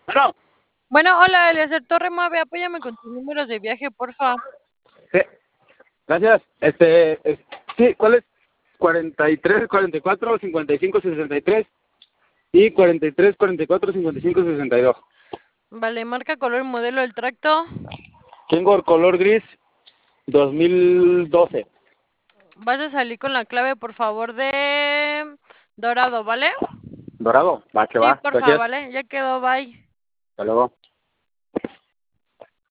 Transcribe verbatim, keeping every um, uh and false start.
Bueno, Bueno, hola, Eliezer Torre Mave, apóyame con tus números de viaje, porfa. sí, gracias. Este, es- sí, ¿cuál es? cuarenta y tres, cuarenta y cuatro, cincuenta y cinco, sesenta y tres y cuarenta y tres, cuarenta y cuatro, cincuenta y cinco, sesenta y dos. Vale, marca, color, modelo del tracto. Kengor color gris dos mil doce. Vas a salir con la clave, por favor, de dorado, ¿vale? Dorado, va que Sí, va. porfa, Gracias. ¿vale? Ya quedó, bye. Hasta luego.